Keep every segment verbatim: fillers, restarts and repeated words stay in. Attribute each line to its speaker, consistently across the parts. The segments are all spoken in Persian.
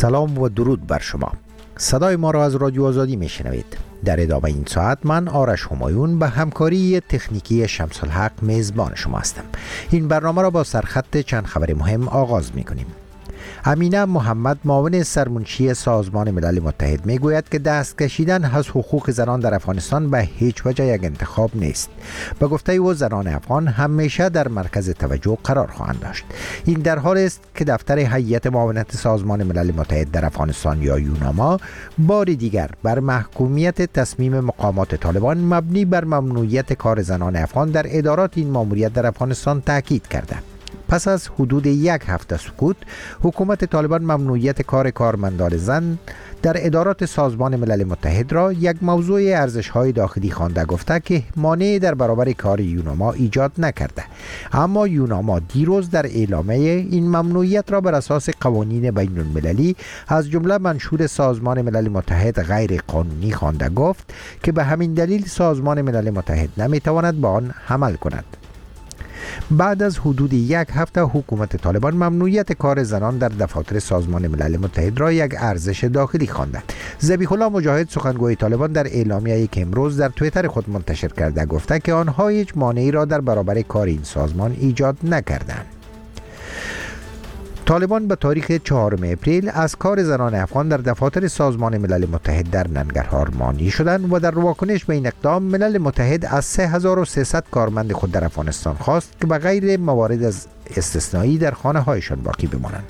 Speaker 1: سلام و درود بر شما. صدای ما را از رادیو آزادی میشنوید. در ادامه این ساعت من آرش همایون به همکاری تکنیکی شمس الحق میزبان شما هستم. این برنامه را با سرخط چند خبر مهم آغاز میکنیم. امینه محمد معاون سرمنشی سازمان ملل متحد میگوید که دست کشیدن از حقوق زنان در افغانستان به هیچ وجه یک انتخاب نیست. به گفته او زنان افغان همیشه در مرکز توجه قرار خواهند داشت. این در حالی است که دفتر هیئت معاونت سازمان ملل متحد در افغانستان یا یوناما بار دیگر بر محکومیت تصمیم مقامات طالبان مبنی بر ممنوعیت کار زنان افغان در ادارات این ماموریت در افغانستان تاکید کرده. پس از حدود یک هفته سکوت، حکومت طالبان ممنوعیت کار کارمندان زن در ادارات سازمان ملل متحد را یک موضوع ارزش‌های داخلی خوانده، گفته که مانعی در برابر کار یوناما ایجاد نکرده. اما یوناما دیروز در اعلامیه این ممنوعیت را بر اساس قوانین بین المللی از جمله منشور سازمان ملل متحد غیر قانونی خوانده، گفت که به همین دلیل سازمان ملل متحد نمیتواند به آن عمل کند. بعد از حدود یک هفته حکومت طالبان ممنوعیت کار زنان در دفاتر سازمان ملل متحد را یک ارزش داخلی خوانده. ذبیح الله مجاهد سخنگوی طالبان در اعلامیه‌ای که امروز در توییتر خود منتشر کرده گفته که آنها هیچ مانعی را در برابر کار این سازمان ایجاد نکردند. طالبان به تاریخ چهارم اپریل از کار زنان افغان در دفاتر سازمان ملل متحد در ننگرهار مانع شدند و در واکنش به این اقدام ملل متحد از سه هزار و سیصد کارمند خود در افغانستان خواست که به غیر موارد از استثنایی در خانه هایشان باقی بمانند.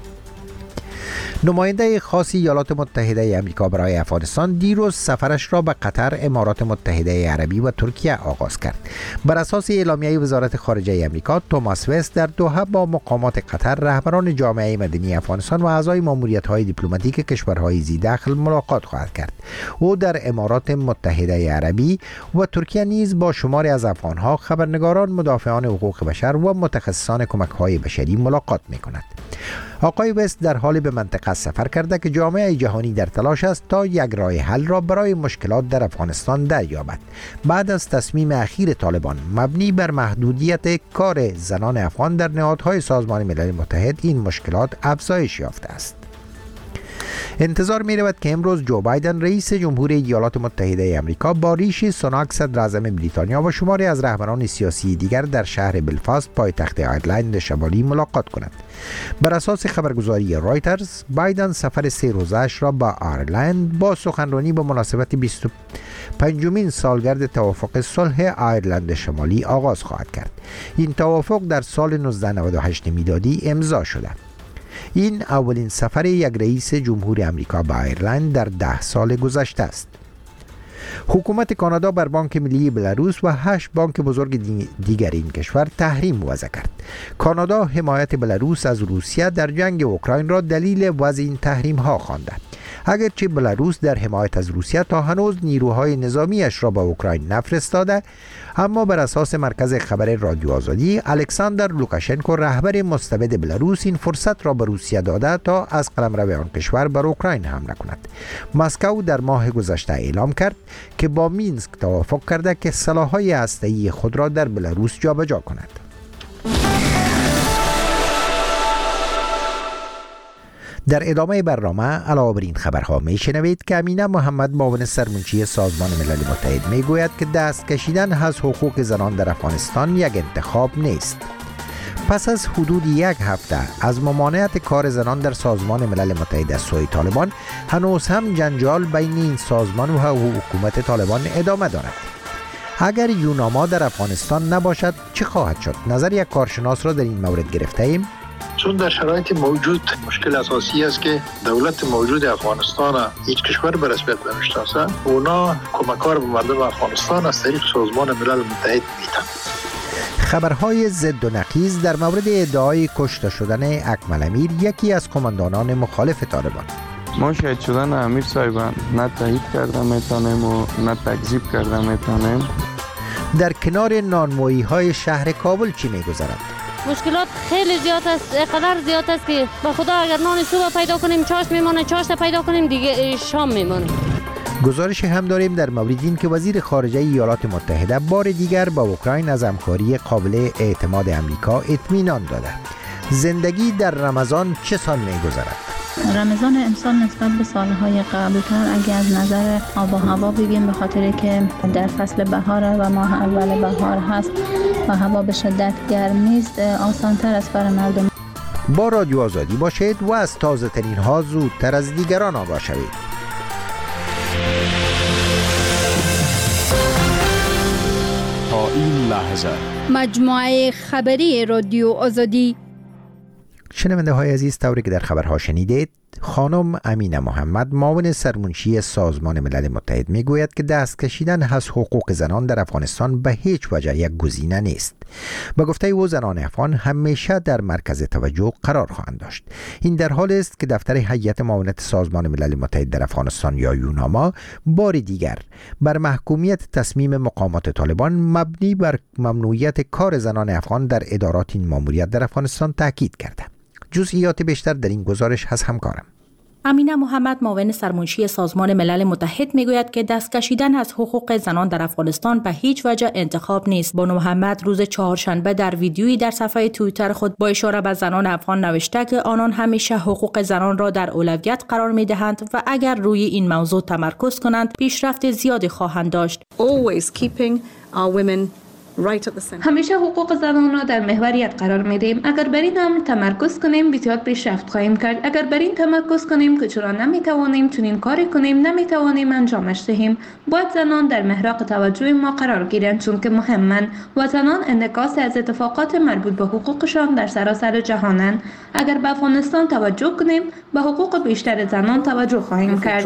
Speaker 1: نماینده خاص ایالات متحده آمریکا برای افغانستان دیروز سفرش را به قطر، امارات متحده عربی و ترکیه آغاز کرد. بر اساس اعلامیه وزارت خارجه آمریکا، توماس وست در دوحه با مقامات قطر، رهبران جامعه مدنی افغانستان و اعضای ماموریت‌های دیپلماتیک کشورهای ذی‌دخل ملاقات خواهد کرد. او در امارات متحده عربی و ترکیه نیز با شماری از افغان‌ها، خبرنگاران، مدافعان حقوق بشر و متخصصان کمک‌های بشری ملاقات می‌کند. آقای وست در حال به منطقه سفر کرده که جامعه جهانی در تلاش است تا یک راه حل را برای مشکلات در افغانستان دریابد. بعد از تصمیم اخیر طالبان مبنی بر محدودیت کار زنان افغان در نهادهای سازمان ملل متحد، این مشکلات افزایش یافته است. انتظار می رود که امروز جو بایدن رئیس جمهور ایالات متحده آمریکا با ریشی سوناک صدر اعظم بریتانیا و شماری از رهبران سیاسی دیگر در شهر بلفاست پایتخت آیرلند شمالی ملاقات کند. بر اساس خبرگزاری رایترز، بایدن سفر سه روزه‌اش را با آیرلند با سخنرانی به مناسبت بیست و پنجمین سالگرد توافق صلح آیرلند شمالی آغاز خواهد کرد. این توافق در سال نوزده نود و هشت میلادی امضا شده. این اولین سفر یک رئیس جمهور آمریکا به آیرلند در ده سال گذشته است. حکومت کانادا بر بانک ملی بلاروس و هشت بانک بزرگ دیگر این کشور تحریم وضع کرد. کانادا حمایت بلاروس از روسیه در جنگ اوکراین را دلیل وضع این تحریم ها خوانده. اگرچه بلاروس در حمایت از روسیه تا هنوز نیروهای نظامیش را به اوکراین نفرستاده، اما بر اساس مرکز خبر رادیو آزادی، الکساندر لوکاشنکو رهبر مستبد بلاروس این فرصت را به روسیه داده تا از قلمرو آن کشور بر اوکراین حمله کند. مسکو در ماه گذشته اعلام کرد که با مینسک توافق کرده که سلاح‌های هسته‌ای خود را در بلاروس جابجا کند. در ادامه برنامه علاوه بر این خبرها می شنوید که امینه محمد معاون سرمنشی سازمان ملل متحد می گوید که دست کشیدن از حقوق زنان در افغانستان یک انتخاب نیست. پس از حدود یک هفته از ممانعت کار زنان در سازمان ملل متحد از سوی طالبان، هنوز هم جنجال بین این سازمان و حکومت طالبان ادامه دارد. اگر یوناما در افغانستان نباشد چه خواهد شد؟ نظر یک کارشناس را در این مورد گرفته ایم.
Speaker 2: چون در شرایط موجود مشکل اساسی است که دولت موجود افغانستان هیچ کشور به رسمیت نمیشناسه. اونا کمکار به مردم افغانستان از طریق سازمان ملل متحد میدن.
Speaker 1: خبرهای ضد و نقیض در مورد ادعای کشته شدن اکمل امیر، یکی از قماندانان مخالف طالبان.
Speaker 3: ما شهید شدن امیر صاحبان نه تایید کرده میتونیم و نه تکذیب کرده میتونیم.
Speaker 1: در کنار نانوایی های شهر کابل چی میگذرد؟
Speaker 4: مشکلات خیلی زیاد است، قدر زیاد است که به خدا اگر نان صبح پیدا کنیم چاش میمونه، چاش پیدا کنیم دیگه شام میمونه.
Speaker 1: گزارش هم داریم در مورد این که وزیر خارجه ایالات متحده بار دیگر با اوکراین از همکاری قابل اعتماد امریکا اطمینان داده. زندگی در رمضان چه سان می‌گذرد؟
Speaker 5: رمضان امسال نسبت به سالهای قبلتر اگر از نظر آب و هوا بگیم، به خاطر که در فصل بهار و ماه اول بهار هست و هوا به شدت گرم نیست، آسان‌تر است برای مردم.
Speaker 1: با رادیو آزادی باشید و از تازه ترین ها زودتر از دیگران آگاه شوید.
Speaker 6: تا این لحظه
Speaker 7: مجموعه خبری رادیو آزادی.
Speaker 1: شنونده های عزیز، طوری که در خبرها شنیدید، خانم امینه محمد، معاون سرمنشی سازمان ملل متحد، میگوید که دست کشیدن از حقوق زنان در افغانستان به هیچ وجه یک گزینه نیست. به گفته او، زنان افغان همیشه در مرکز توجه قرار خواهند داشت. این در حالی است که دفتر هیئت معاونت سازمان ملل متحد در افغانستان یا یوناما بار دیگر بر محکومیت تصمیم مقامات طالبان مبنی بر ممنوعیت کار زنان افغان در ادارات این ماموریت در افغانستان تاکید کرده. جزئیات بیشتر در این گزارش از همکارم.
Speaker 8: امینه محمد، معاون سرمنشی سازمان ملل متحد، میگوید که دست کشیدن از حقوق زنان در افغانستان به هیچ وجه انتخاب نیست. بانو محمد روز چهارشنبه در ویدیویی در صفحه توییتر خود با اشاره به زنان افغان نوشته که آنان همیشه حقوق زنان را در اولویت قرار میدهند و اگر روی این موضوع تمرکز کنند پیشرفت زیادی خواهند داشت.
Speaker 9: Always keeping our women right at the center.
Speaker 5: همیشه حقوق زنان را در محوریت قرار میدیم. اگر بر این امر تمرکز کنیم بسیار پیشرفت خواهیم کرد. اگر بر این تمرکز کنیم که چرا نمیتوانیم چنین کاری کنیم، نمیتوانیم انجامش دهیم، باید زنان در محراق توجه ما قرار گیرند، چون که مهمن و زنان انعکاس از اتفاقات مربوط به حقوقشان در سراسر جهانند. اگر به افغانستان توجه کنیم به حقوق بیشتر زنان توجه خواهیم کرد.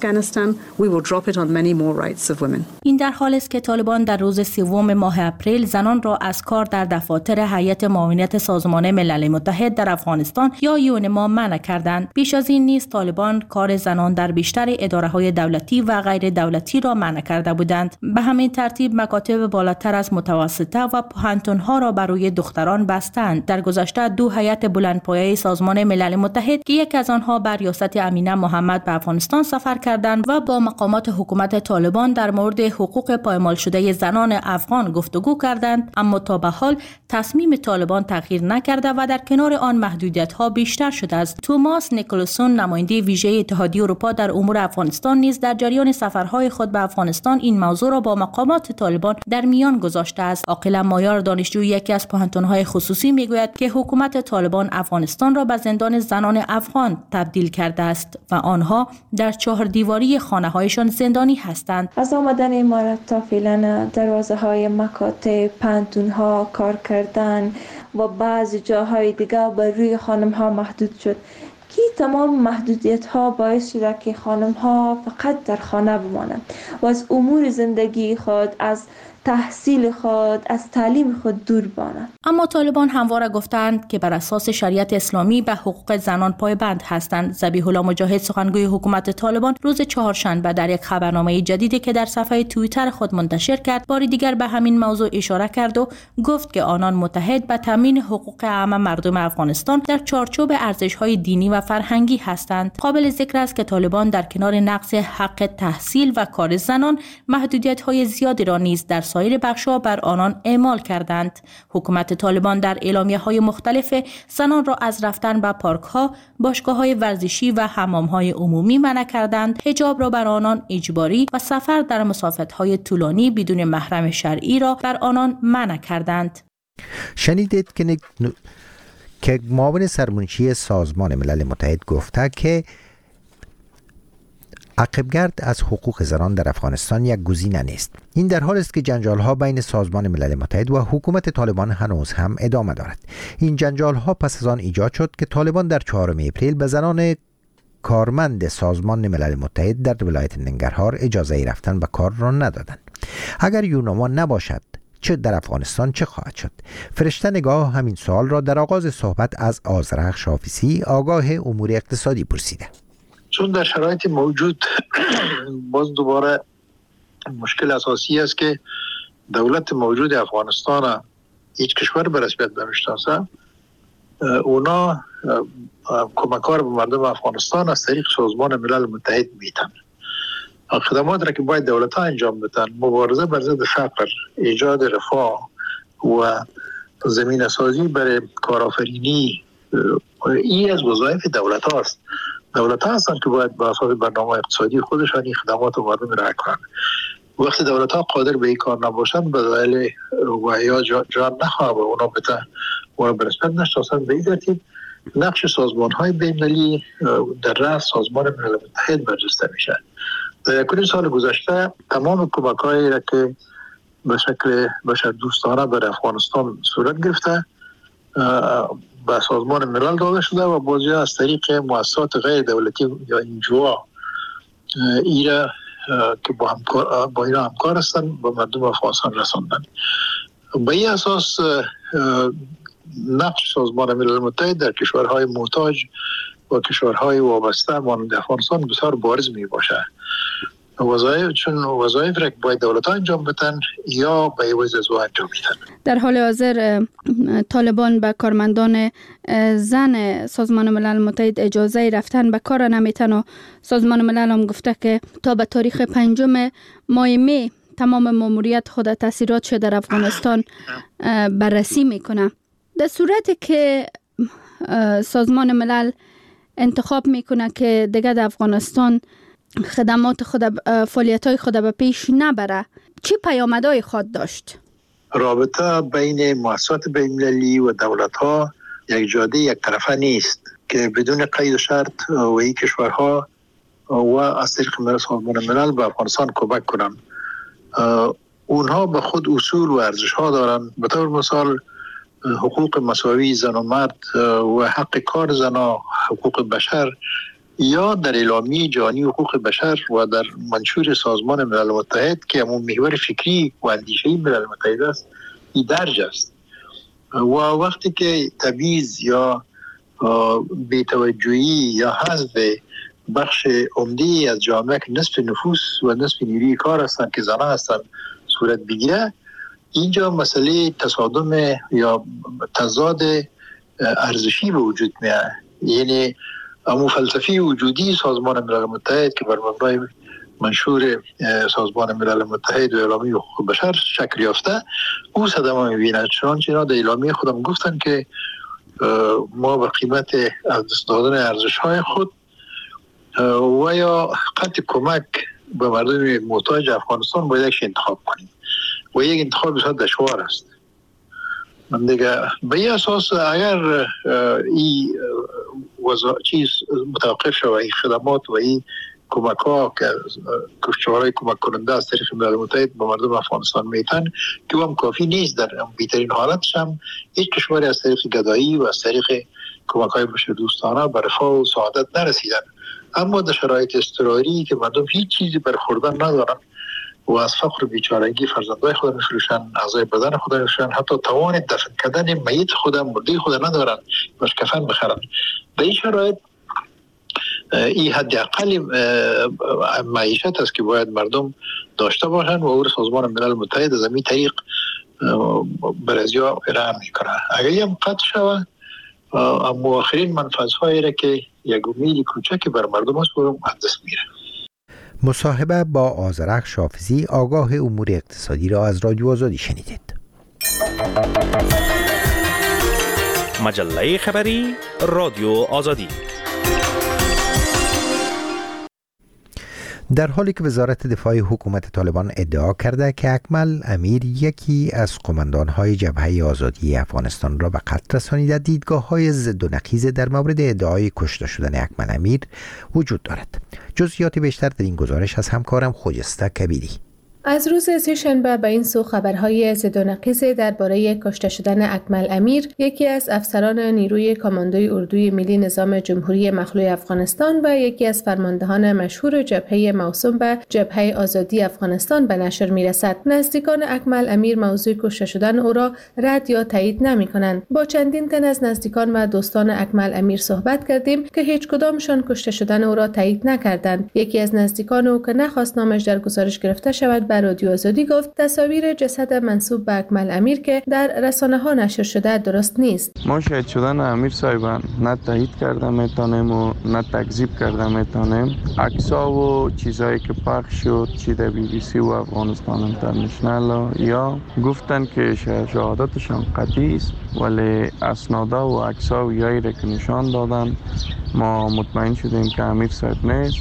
Speaker 8: این در حالی است که طالبان در روز سوم ماه اپریل زنان را از کار در دفاتر هیئت معاونت سازمان ملل متحد در افغانستان یا یونما منع کردند. بیش از این نیز طالبان کار زنان در بیشتر اداره‌های دولتی و غیر دولتی را منع کرده بودند. به همین ترتیب مکاتب بالاتر از متوسطه و پوهنتون‌ها را برای دختران بستند. در گذشته دو هیئت بلندپایه سازمان ملل متحد که یک از آنها بر ریاست امینه محمد به افغانستان سفر کردند و با مقامات حکومت طالبان در مورد حقوق پایمال شده زنان افغان گفتگو کردند، اما تا به حال تصمیم طالبان تغییر نکرده و در کنار آن محدودیت‌ها بیشتر شده است. توماس نیکلسون، نماینده ویژه اتحادیه اروپا در امور افغانستان، نیز در جریان سفرهای خود به افغانستان این موضوع را با مقامات طالبان در میان گذاشته است. عاقله مایار، دانشجوی یکی از پوهنتون‌های خصوصی، میگوید که حکومت طالبان افغانستان را به زندان زنان افغان تبدیل کرده است و آنها در چهار دیواری خانه‌هایشان زندانی هستند.
Speaker 5: از آمدن امارات تا فعلا دروازه‌های مکاتب، پانتون‌ها کار کردن و بعضی جاهای دیگه بر روی خانم‌ها محدود شد که تمام محدودیت‌ها باعث شده که خانم‌ها فقط در خانه بمانند و از امور زندگی خود، از تحصیل خود، از تعلیم خود دور بانند.
Speaker 8: اما طالبان همواره گفتند که بر اساس شریعت اسلامی به حقوق زنان پایبند هستند. ذبیح الله مجاهد، سخنگوی حکومت طالبان، روز چهارشنبه در یک خبرنامه جدیدی که در صفحه توییتر خود منتشر کرد، بار دیگر به همین موضوع اشاره کرد و گفت که آنان متحد به تامین حقوق عام مردم افغانستان در چارچوب ارزش‌های دینی و فرهنگی هستند. قابل ذکر است که طالبان در کنار نقض حق تحصیل و کار زنان، محدودیت‌های زیادی را نیز در سایر بخش‌ها بر آنان اعمال کردند. حکومت طالبان در اعلامیه‌های مختلف زنان را از رفتن به پارک‌ها، باشگاه‌های ورزشی و حمام‌های عمومی منع کردند، حجاب را بر آنان اجباری و سفر در مسافت‌های طولانی بدون محرم شرعی را بر آنان منع کردند.
Speaker 1: شنیدید که نگ... که معاون سرمنشی سازمان ملل متحد گفته که عقبگرد از حقوق زنان در افغانستان یک گزینه نیست. این در حالی است که جنجال‌ها بین سازمان ملل متحد و حکومت طالبان هنوز هم ادامه دارد. این جنجال‌ها پس از آن ایجاد شد که طالبان در چهارم اپریل به زنان کارمند سازمان ملل متحد در ولایت ننگرهار اجازه رفتن به کار را ندادند. اگر یوناما نباشد چه در افغانستان چه خواهد شد؟ فرشته نگاه همین سوال را در آغاز صحبت از آذرخش حافظی، آگاه امور اقتصادی، پرسیده.
Speaker 2: چون در شرایط موجود باز دوباره مشکل اساسی است که دولت موجود افغانستان هیچ کشور به رسمیت نمیشناسه، اونا کمکار به مردم افغانستان از طریق سازمان ملل متحد میتن. خدمات را که باید دولت ها انجام بدن، مبارزه بر ضد فقر، ایجاد رفاه و زمینه سازی برای کارآفرینی، این از وظایف دولت هاست. دولت ها هستند که باید با اساس برنامه اقتصادی خودشان این خدمات و مردم را کنند. وقتی دولت ها قادر به این کار نباشند به دلیل وحیا جان نخواهد و اونا بتا اونا به نسبت نشناسند. به این ترتیب نقش سازمان های بین‌المللی در رأس سازمان ملل متحد برجسته میشه. در یکونیم سال گذشته تمام کمک هایی را که به شکل بشر دوستانه بر افغانستان صورت گرفته به سازمان ملل داده شده و بعضی از طریق مؤسسات غیر دولتی یا انجوها ایره که با همکار با اینا همکار هستند به مردم افغانستان رساندن. به این اساس نقش سازمان ملل متحد در کشورهای محتاج و کشورهای وابسته مانند افغانستان بسیار بارز می باشه. وظایف چون وظایف را باید دولت‌ها انجام بدن یا به عوض از او انجام میدن.
Speaker 7: در حال حاضر طالبان به کارمندان زن سازمان ملل متحد اجازه رفتن به کار نمیتن و سازمان ملل هم گفته که تا به تاریخ پنجم ماه می تمام ماموریت خود تاثیراتش در افغانستان بررسی میکنه. در صورتی که سازمان ملل انتخاب میکنه که دیگه در افغانستان خدمات خود فعالیت‌های خود به پیش نبره، چی پیامدهای خود داشت؟
Speaker 2: رابطه بین مؤسسات بین‌المللی و دولت‌ها یک جاده یک طرفه نیست که بدون قید و شرط و این کشورها و از طریق سازمان ملل به افغانستان کمک کنند. اونها به خود اصول و ارزش‌ها دارند. به طور مثال حقوق مساوی زن و مرد و حق کار زنها، حقوق بشر یا در اعلامیه جهانی حقوق بشر و در منشور سازمان ملل متحد که همون محور فکری و اندیشه‌ای ملل متحد است این درج است. و وقتی که تبعیض یا بی‌توجهی یا حذف بخش عمده از جامعه که نصف نفوس و نصف نیروی کار هستند که زنان هستند صورت بگیره، اینجا مسئله تصادم یا تضاد ارزشی به وجود میاد. یعنی امو فلسفی وجودی سازمان ملل متحد که بر مبنای منشور سازمان ملل متحد و اعلامیه حقوق بشر شکل یافته او صدمه می‌بیند. چنانچه اینا در اعلامیه خودم گفتن که ما به قیمت از دست دادن ارزش‌های خود و یا قطع کمک به مردم محتاج افغانستان باید یک انتخاب کنیم و یک انتخاب بسیار دشوار است. من دیگه به این اساس اگر این وضع چیز متوقف شد و این خدمات و این کمک ها که کشورهای کمک کننده از طریق ملل متحد به مردم افغانستان میتن که هم کافی نیست، در بیترین حالتش هم هیچ کشوری از طریق گدایی و از طریق کمک های بشر دوستانه به رفاه و سعادت نرسیدن. اما در شرایط اضطراری که مردم هیچ چیزی برخوردن ندارن و از فقر و بیچارگی فرزندای خود میفروشن، اعضای بدن خود میفروشن، حتی توان دفن کردن میت خود مرده خود ندارن باش کفن بخرن. به این شرایط این حداقل معیشت است که باید مردم داشته باشند و او سازمان ملل متحد از این طریق برازیا ارائه میکنه. اگر هم قطع شود اما آخرین منفعت‌هایی را که یک امید کوچکی بر مردم است و از دست میره.
Speaker 1: مصاحبه با آذرخش حافظی آگاه امور اقتصادی را از رادیو آزادی شنیدید.
Speaker 10: مجله خبری رادیو آزادی.
Speaker 1: در حالی که وزارت دفاع حکومت طالبان ادعا کرده که اکمل امیر یکی از قماندان‌های جبهه آزادی افغانستان را به قتل رسانیده، دیدگاه‌های ضد و نقیض در مورد ادعای کشته شدن اکمل امیر وجود دارد. جزئیات بیشتر در این گزارش از همکارم خجسته کبیری.
Speaker 11: از روز سه‌شنبه به این سو خبرهای ضد و نقیض درباره کشته شدن اکمل امیر، یکی از افسران نیروی کاماندوی اردوی ملی نظام جمهوری مخلوع افغانستان و یکی از فرماندهان مشهور جبهه موسوم به جبهه آزادی افغانستان به نشر می‌رسد. نزدیکان اکمل امیر موضوع کشته شدن او را رد یا تایید نمی‌کنند. با چندین تن از نزدیکان و دوستان اکمل امیر صحبت کردیم که هیچ کدامشان کشته شدن او را تایید نکردند. یکی از نزدیکان او که نخواست نامش در گزارش گرفته شود به رادیو آزادی گفت تصاویر جسد منسوب به اکمل امیر که در رسانه ها نشر شده درست نیست.
Speaker 3: ما شاهد شدن امیر صاحبان نه تایید کرده میتونیم و نه تکذیب کرده میتونیم. عکس‌ها و چیزایی که پخش شد چی در بی بی سی و افغانستان اینترنشنال یا گفتن که شهادتشان قطعی است، ولی اسنادا و عکس‌ها و یایی را که نشان دادن ما مطمئن شدیم که امیر صاحب نیست.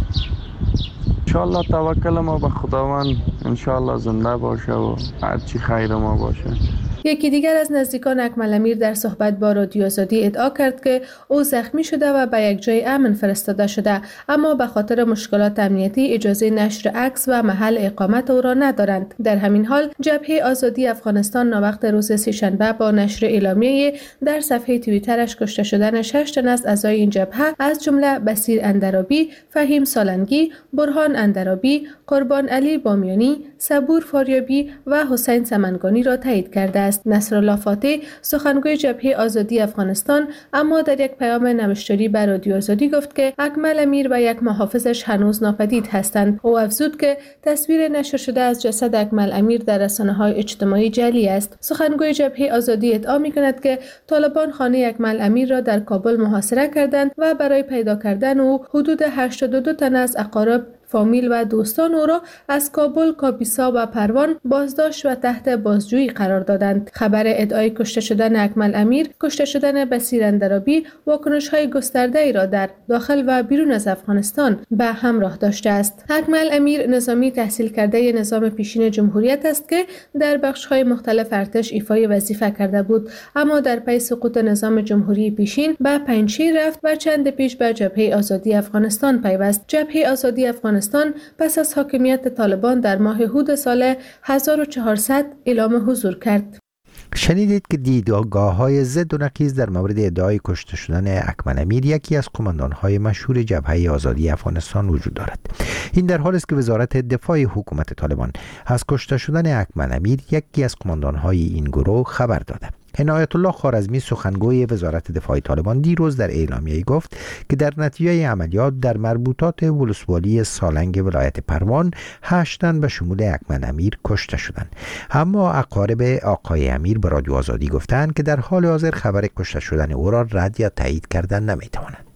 Speaker 3: انشاءالله توکل ما به خداوند، انشاءالله زنده باشه و هرچی خیر ما باشه.
Speaker 11: یکی دیگر از نزدیکان اکمل امیر در صحبت با رادیو آزادی ادعا کرد که او زخمی شده و به یک جای امن فرستاده شده، اما به خاطر مشکلات امنیتی اجازه نشر عکس و محل اقامت او را ندارند. در همین حال جبهه آزادی افغانستان ناوقت روز سه‌شنبه با نشر اعلامیه در صفحه توییترش کشته شدن شش تن از اعضای این جبهه از جمله بصیر اندرابی، فهیم سالنگی، برهان اندرابی، قربان علی بامیانی، صبور فاریابی و حسین سمنگانی را تایید کرده است. نصرالله فاتح سخنگوی جبهه آزادی افغانستان اما در یک پیام نوشتاری به رادیو آزادی گفت که اکمل امیر و یک محافظش هنوز ناپدید هستند. او افزود که تصویر نشر شده از جسد اکمل امیر در رسانه‌های اجتماعی جعلی است. سخنگوی جبهه آزادی ادعا می‌کند که طالبان خانه اکمل امیر را در کابل محاصره کردند و برای پیدا کردن او حدود هشتاد و دو تن از اقارب، فامیل و دوستان او را از کابل، کاپیسا و پروان بازداشت و تحت بازجویی قرار دادند. خبر ادعای کشته شدن اکمل امیر، کشته شدن بصیر اندرابی واکنش‌های گسترده‌ای را در داخل و بیرون از افغانستان به همراه داشته است. اکمل امیر نظامی تحصیل کرده نظام پیشین جمهوریت است که در بخش‌های مختلف ارتش ایفای وظیفه کرده بود، اما در پی سقوط نظام جمهوری پیشین به پنجشیر رفت و چند پیش به جبهه آزادی افغانستان پیوست. جبهه آزادی افغانستان پس از حاکمیت طالبان در ماه هود سال هزار و چهارصد اعلام حضور کرد.
Speaker 1: شنیدید که دیدگاه‌های ضد و نقیض در مورد ادعای کشته شدن اکمل امیر، یکی از قماندان‌های مشهور جبهه آزادی افغانستان، وجود دارد. این در حالی است که وزارت دفاع حکومت طالبان از کشته شدن اکمل امیر، یکی از قماندان‌های این گروه، خبر داده. عنایت الله خوارزمی سخنگوی وزارت دفاع طالبان دیروز در اعلامیه گفت که در نتیجه عملیات در مربوطات ولسوالی سالنگ ولایت پروان هشت تن به شمول اکمل امیر کشته شدند، اما اقارب آقای امیر به رادیو آزادی گفتند که در حال حاضر خبر کشته شدن او را رد یا تایید کردن نمیتوانند.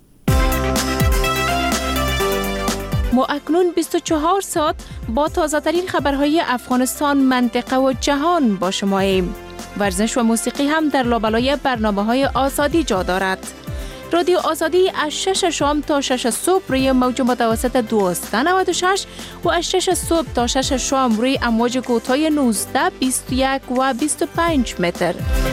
Speaker 12: ما اکنون بیست و چهار ساعت با تازه ترین خبرهای افغانستان، منطقه و جهان با شما ایم. ورزش و موسیقی هم در لابلای برنامه‌های آزادی جا دارد. رادیو آزادی از شش شام تا شش صبح روی موج متوسط دویست و نود و شش و از شش صبح تا شش شام روی امواج کوتاه نوزده، بیست و یک و بیست و پنج متر.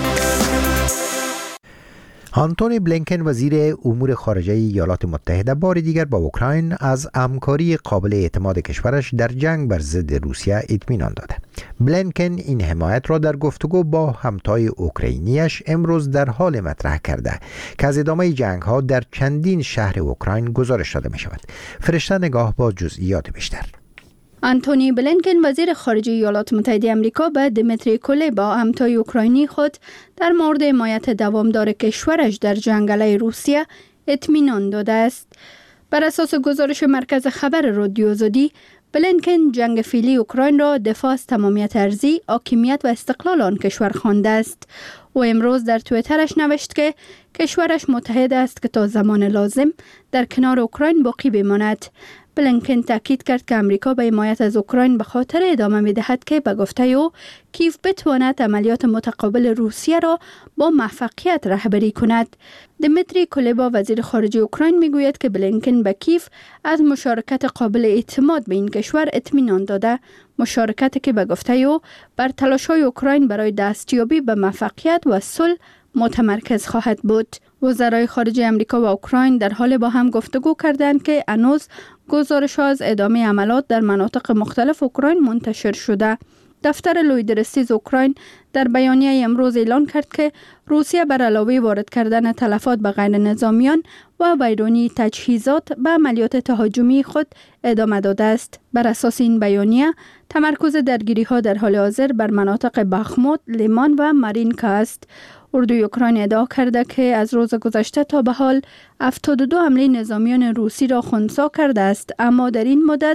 Speaker 1: آنتونی بلینکن وزیر امور خارجه ایالات متحده بار دیگر با اوکراین از همکاری قابل اعتماد کشورش در جنگ بر ضد روسیه اطمینان داده. بلینکن این حمایت را در گفتگو با همتای اوکراینیش امروز در حال مطرح کرده که از ادامه جنگ ها در چندین شهر اوکراین گزارش داده می شود. فرشته نگاه با جزئیات بیشتر.
Speaker 7: آنتونی بلینکن وزیر خارجه ایالات متحده آمریکا به دمیتری کولبا همتای اوکراینی خود در مورد حمایت دوامدار کشورش در جنگ علیه روسیه اطمینان داده است. بر اساس گزارش مرکز خبر رادیو آزادی، بلینکن جنگ فعلی اوکراین را دفاع از تمامیت ارضی، حاکمیت و استقلال آن کشور خوانده است. او امروز در توییترش نوشت که کشورش متحد است که تا زمان لازم در کنار اوکراین باقی بماند. بلینکن تاکید کرد که امریکا به حمایت از اوکراین به خاطر ادامه می‌دهد که به گفته او کیف بتواند عملیات متقابل روسیه را با موفقیت رهبری کند. دمیتری کولبا وزیر خارجه اوکراین میگوید که بلینکن به کیف از مشارکت قابل اعتماد به این کشور اطمینان داده، مشارکتی که به گفته او بر تلاش‌های اوکراین برای دستیابی به موفقیت و صلح متمرکز خواهد بود. وزرای خارجه امریکا و اوکراین در حال با هم گفتگو کردند که هنوز گزارش از ادامه عملیات در مناطق مختلف اوکراین منتشر شده. دفتر لویدرستیز اوکراین در بیانیه امروز اعلان کرد که روسیه بر علاوه وارد کردن تلفات به غیر نظامیان و ویرانی تجهیزات به عملیات تهاجمی خود ادامه داده است. بر اساس این بیانیه تمرکز درگیری ها در حال حاضر بر مناطق بخموت، لیمان و مارینکا است. اردوی اوکراین ادعا کرده که از روز گذشته تا به حال هفتاد و دو حمله نظامیان روسی را خنثی کرده است، اما در این مدت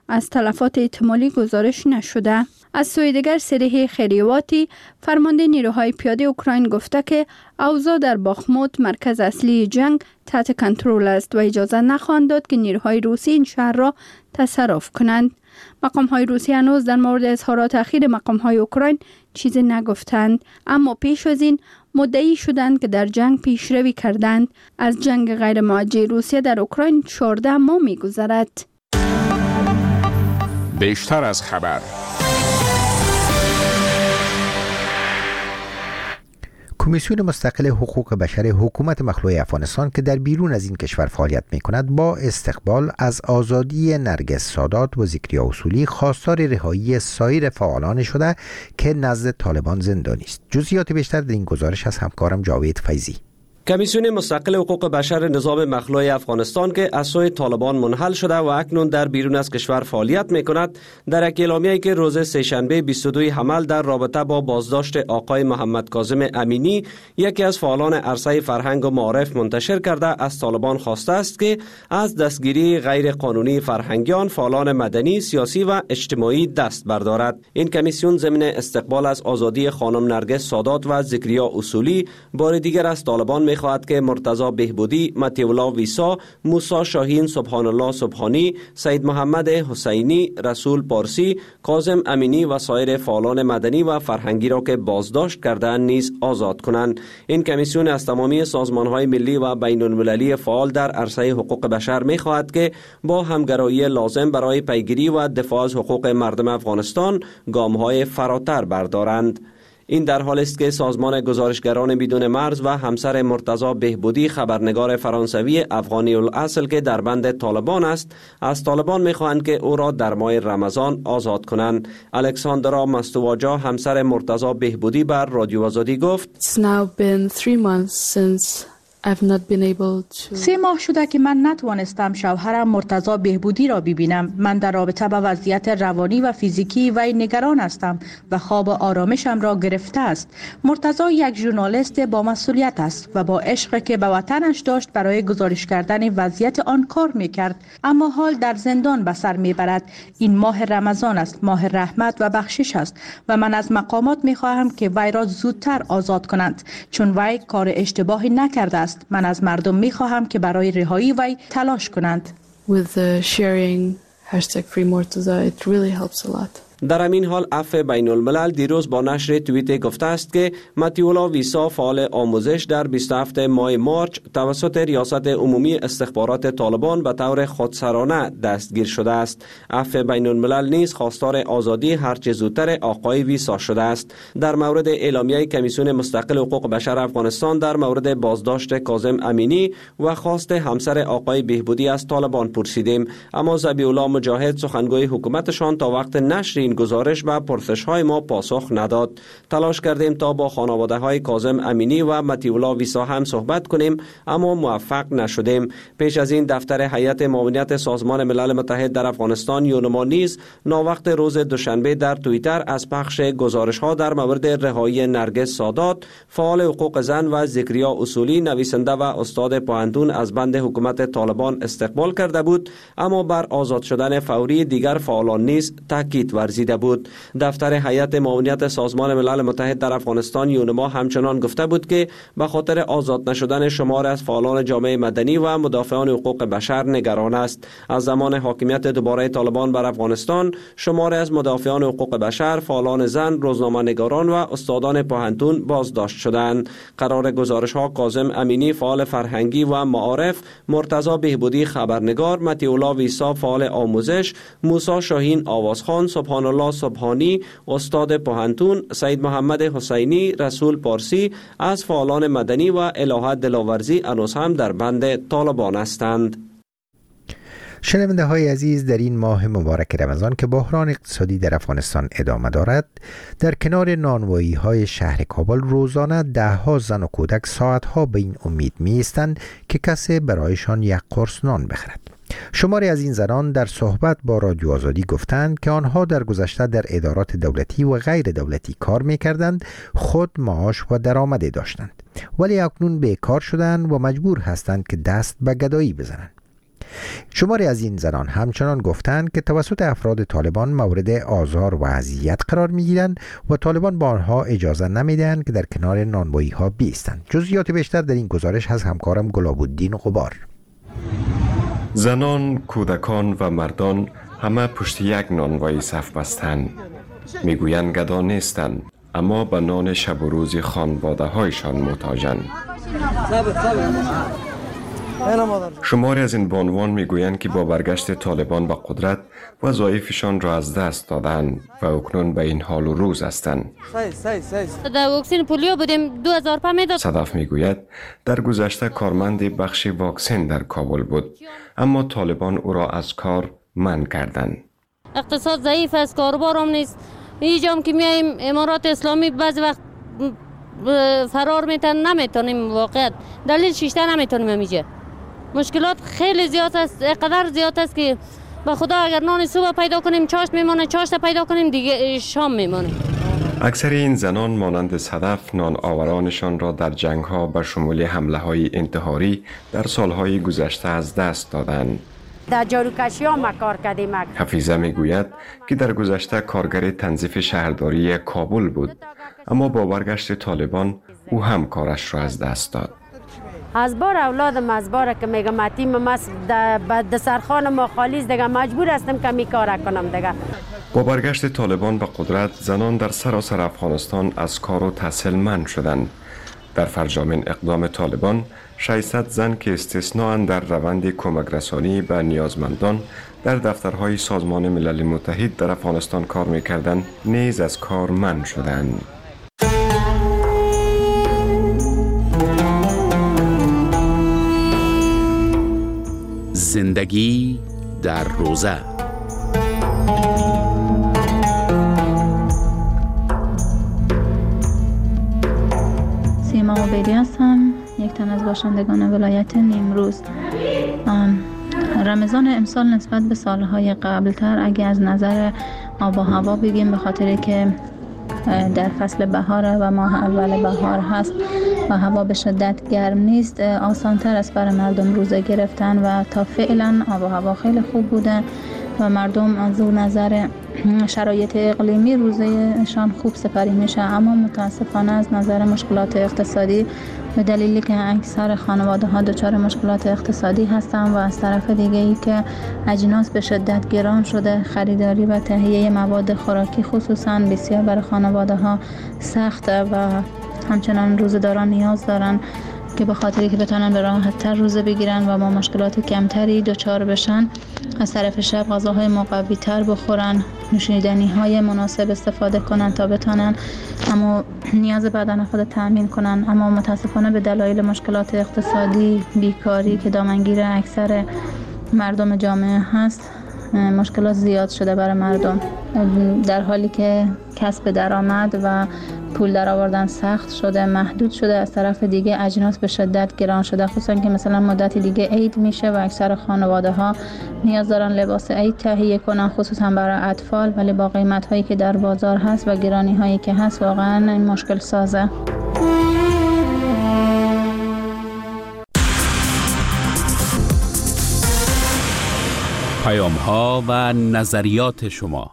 Speaker 7: از تلفات احتمالی گزارش نشده. از سوی دیگر سریح خیریواتی فرمانده نیروهای پیاده اوکراین گفته که اوضاع در باخموت مرکز اصلی جنگ تحت کنترل است و اجازه نخواهند داد که نیروهای روسی این شهر را تصرف کنند. مقام‌های روسی هنوز در مورد اظهارات اخیر مقام‌های اوکراین چیزی نگفتند، اما پیش از این مدعی شدند که در جنگ پیشروی کردند. از جنگ غیر موجه روسیه در اوکراین چهارده ماه می‌گذرد.
Speaker 6: بیشتر از خبر.
Speaker 1: کمیسیون مستقل حقوق بشر حکومت مخلوع افغانستان که در بیرون از این کشور فعالیت می‌کند با استقبال از آزادی نرگس سادات و ذکریا اصولی خواستار رهایی سایر فعالان شده که نزد طالبان زندانی است. جزئیات بیشتر در این گزارش از همکارم جاوید فیضی.
Speaker 13: کمیسیون مستقل حقوق بشر نظام مخلوع افغانستان که از سوی طالبان منحل شده و اکنون در بیرون از کشور فعالیت می کند، در یک اعلامیه‌ای که روز سه‌شنبه بیست و دوم حمل در رابطه با بازداشت آقای محمد کاظم امینی، یکی از فعالان عرصه فرهنگ و معارف منتشر کرده، از طالبان خواسته است که از دستگیری غیر قانونی فرهنگیان، فعالان مدنی، سیاسی و اجتماعی دست بردارد. این کمیسیون ضمن استقبال از آزادی خانم نرگس سادات و ذکریا اصولی بار دیگر از طالبان می‌خواهد که مرتضی بهبودی، مطیع الله ویسا، موسی شاهین، سبحان الله سبحانی، سید محمد حسینی، رسول پارسی، کاظم امینی و سایر فعالان مدنی و فرهنگی را که بازداشت کردند نیز آزاد کنند. این کمیسیون از تمامی سازمان‌های ملی و بین‌المللی فعال در عرصه حقوق بشر می‌خواهد که با همگرایی لازم برای پیگیری و دفاع از حقوق مردم افغانستان گام‌های فراتر بردارند. این در حالی است که سازمان گزارشگران بدون مرز و همسر مرتضی بهبودی، خبرنگار فرانسوی افغانی الاصل که در بند طالبان است، از طالبان می‌خواهند که او را در ماه رمضان آزاد کنند. الکساندرا مستواجا، همسر مرتضی بهبودی، بر رادیو آزادی گفت:
Speaker 14: It's now been three months since I've not been able to...
Speaker 8: سه ماه شده که من نتوانستم شوهرم مرتضی بهبودی را ببینم. من در رابطه با وضعیت روانی و فیزیکی وی نگران هستم و خواب آرامشم را گرفته است. مرتضی یک ژورنالیست با مسئولیت است و با عشقی که به وطنش داشت برای گزارش کردن وضعیت آن کار میکرد، اما حال در زندان به سر میبرد. این ماه رمضان است، ماه رحمت و بخشش است و من از مقامات میخواهم که وی را زودتر آزاد کنند، چون وی کار اشتباهی نکرده است. من از مردم میخواهم که برای رهایی وی تلاش کنند.
Speaker 14: With the sharing hashtag free Murtaza, it really helps a lot.
Speaker 13: در همین حال عفو بین الملل دیروز با نشر توییت گفته است که مطیع الله ویسا، فعال آموزش، در بیست و هفتم ماه مارچ توسط ریاست عمومی استخبارات طالبان به طور خودسرانه دستگیر شده است. عفو بین الملل نیز خواستار آزادی هرچه زودتر آقای ویسا شده است. در مورد اعلامیه کمیسیون مستقل حقوق بشر افغانستان در مورد بازداشت کاظم امینی و خواست همسر آقای بهبودی از طالبان پرسیدیم، اما ذبیح الله مجاهد، سخنگوی حکومتشان، تا وقت نشر این گزارش و پرسش های ما پاسخ نداد. تلاش کردیم تا با خانواده های کاظم امینی و مطیع الله ویسا هم صحبت کنیم، اما موفق نشدیم. پیش از این دفتر هیئت معاونت سازمان ملل متحد در افغانستان یونما نیز ناوقت روز دوشنبه در توییتر از پخش گزارش ها در مورد رهایی نرگس سادات، فعال حقوق زن، و ذکریا اصولی، نویسنده و استاد پوهنتون، از بند حکومت طالبان استقبال کرده بود، اما بر آزاد شدن فوری دیگر فعالان نیز تاکید ورزیده بود. دفتر هیئت معاونت سازمان ملل متحد در افغانستان یونما همچنان گفته بود که به خاطر آزاد نشدن شمار از فعالان جامعه مدنی و مدافعان حقوق بشر نگران است. از زمان حاکمیت دوباره طالبان بر افغانستان، شمار از مدافعان حقوق بشر، فعالان زن، روزنامه‌نگاران و استادان پوهنتون بازداشت شدند. قرار گزارش ها کاظم امینی، فعال فرهنگی و معارف، مرتضی بهبودی، خبرنگار، مطیع الله ویسا، فعال آموزش، موسی شاهین آوازخوان، سبحان الله سبحانی، استاد پوهنتون، سید محمد حسینی، رسول پارسی، از فعالان مدنی و الهه دلاورزی هنوز هم در بند طالبان هستند.
Speaker 1: شنونده های عزیز، در این ماه مبارک رمضان که بحران اقتصادی در افغانستان ادامه دارد، در کنار نانوایی های شهر کابل روزانه ده ها زن و کودک ساعت ها به این امید می ایستند که کسی برایشان یک قرص نان بخرد. شماری از این زنان در صحبت با رادیو آزادی گفتند که آنها در گذشته در ادارات دولتی و غیر دولتی کار می کردند، خود معاش و درآمدی داشتند، ولی اکنون بیکار شدند و مجبور هستند که دست به گدایی بزنند. شماری از این زنان همچنان گفتند که توسط افراد طالبان مورد آزار و اذیت قرار می‌گیرند و طالبان با آنها اجازه نمی‌دهند که در کنار نانوایی‌ها بایستند. جزئیات بیشتر در این گزارش از همکارم گلاب‌الدین غبار.
Speaker 15: زنان، کودکان و مردان همه پشت یک نانوایی صف بستند. میگویند گدا نیستند، اما به نان شب و روز خانواده هایشان محتاجند. شماری از این بانوان میگویند که با برگشت طالبان به قدرت وظایفشان را از دست دادند و اکنون به این حال و روز هستند.
Speaker 4: در واکسن پولیو بودیم دو هزار و پنج میداد.
Speaker 15: صدف میگوید در گذشته کارمند بخش واکسن در کابل بود، اما طالبان او را از کار منع کردند.
Speaker 4: اقتصاد ضعیف است، کاروبار هم نیست. اینجا که میایم امارات اسلامی بعضی وقت فرار میتن نمیتونیم، واقعا دلیل شیشته نمیتونیم همیشه. مشکلات خیلی زیاد است، قدر زیاد است که به خدا اگر نان صبح پیدا کنیم چاشت میمونه، چاشت پیدا کنیم دیگه شام میمونه.
Speaker 15: اکثر این زنان مانند صدف نان آورانشان را در جنگ ها به شمول حمله های انتحاری در سالهای گذشته از دست دادند.
Speaker 16: در جاروکشی ها ما کار کردیم.
Speaker 15: حفیظه میگوید که در گذشته کارگر تنظیف شهرداری کابل بود، اما با برگشت طالبان او هم کارش را از دست داد.
Speaker 16: از بار اولادم از بار که میگم ماتیم ما د سرخان ما خالیز دیگه مجبور هستم که می کار کنم دیگه.
Speaker 15: با برگشت طالبان به قدرت زنان در سراسر افغانستان از کار و تحصیل منع شدند. در فرجامین اقدام طالبان ششصد زن که استثناء در روند کمک رسانی به نیازمندان در دفترهای سازمان ملل متحد در افغانستان کار می‌کردند نیز از کار منع شدند.
Speaker 17: زندگی در روزه.
Speaker 5: سیما عبیدی هستم، یک تن از باشندگان ولایت نیمروز. رمضان امسال نسبت به سالهای قبلتر اگه از نظر آب و هوا بگیم، به خاطر که در فصل بهار و ماه اول بهار هست و هوا به شدت گرم نیست، آسانتر است برای مردم روزه گرفتن و تا فعلا آب و هوا خیلی خوب بوده و مردم از اون نظر شرایط اقلیمی روزهشان خوب سپری میشه. اما متاسفانه از نظر مشکلات اقتصادی، به دلیلی که اکثر خانواده ها دچار مشکلات اقتصادی هستند و از طرف دیگه ای که اجناس به شدت گران شده، خریداری و تهیه مواد خوراکی خصوصا بسیار برای خانواده ها سخته و همچنان روزه‌داران نیاز دارن که به خاطری که بتونن به راحت تر روزه بگیرن و با مشکلات کمتری دچار بشن، از طرف شب غذاهای مقوی تر بخورن، نوشیدنی های مناسب استفاده کنن تا بتونن اما نیاز بدن خود تأمین کنن. اما متاسفانه به دلایل مشکلات اقتصادی، بیکاری که دامنگیر اکثر مردم جامعه هست، مشکلات زیاد شده برای مردم، در حالی که کسب درآمد و پول در آوردن سخت شده، محدود شده. از طرف دیگه اجناس به شدت گران شده، خصوصا که مثلا مدتی دیگه عید میشه و اکثر خانواده ها نیاز دارن لباس عید تهیه کنن، خصوصا برای اطفال، ولی با قیمت هایی که در بازار هست و گرانی هایی که هست واقعا این مشکل سازه.
Speaker 17: پیام ها و نظریات شما.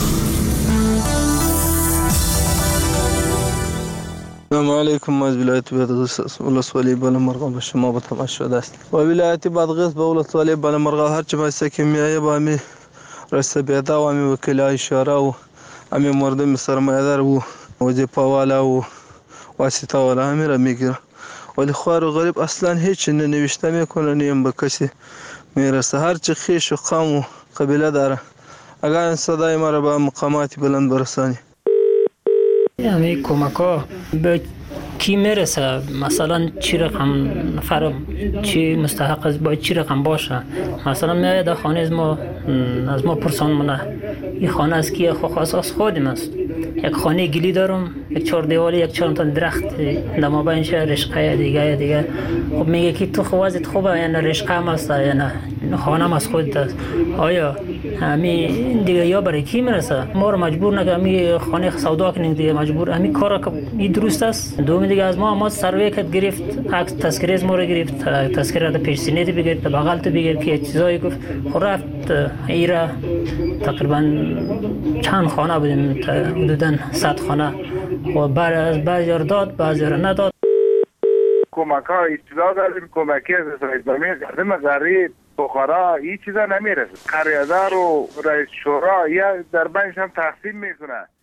Speaker 18: السلام علیکم. از ولایت بادغیس ولسوالی بالامرغ به شما با تماس شده است. و ولایت بادغیس به ولسوالی بالامرغ هر چه ماست که میایه با می رسته بیدا و می وکیلای شورا و امی مردم سرمایه‌دار و وظیفه والا و واسطه والا همین را میگیره، ولی خوار و غریب اصلا هیچ ننوشته میکنه، نیم به کسی میرسه. هر چه خیش و قوم و قبیله داره، اگر این صدای ما را به مقامات بلند برسانی.
Speaker 19: یعنی کمک‌ها به کی میرسه؟ مثلا چی رقم نفر چی مستحق است، باید چی رقم باشه؟ مثلا میاد در خانه از ما از ما پرسان منه این خانه از کیه؟ خو خاص از خودم است. یک خانه گلی دارم، یک چهار دیواری، یک چهار تا درخت در مابینش رشقه دیگه دیگه. خب میگه که تو خوازت خوبه یا نه رشقه هم است یا نه خانم از خودت است. آیا همین دیگه یا برای کی میرسه؟ ما رو مجبور نکنه می خانه سودا کنیم دیگه، مجبور همین کارا که این درست است. دوم دیگه از ما ما سروی کت گرفت، عکس تذکره از ما رو گرفت، تذکره از پیش سینه تی بگیر، بغل تی بگیر که چیزایی گفت. خب رفت ایرا تقریبا چند خانه بودیم، حدوداً صد خانه و بعد از بعضی رو داد، بعضی رو نداد.
Speaker 20: کمک ها ابتدا داریم، کمکی از اسلامی قدم غریب بخارا این چیزا نمیرسه. قریادار و رئیس شورا یا در بینش هم تقسیم میکنه.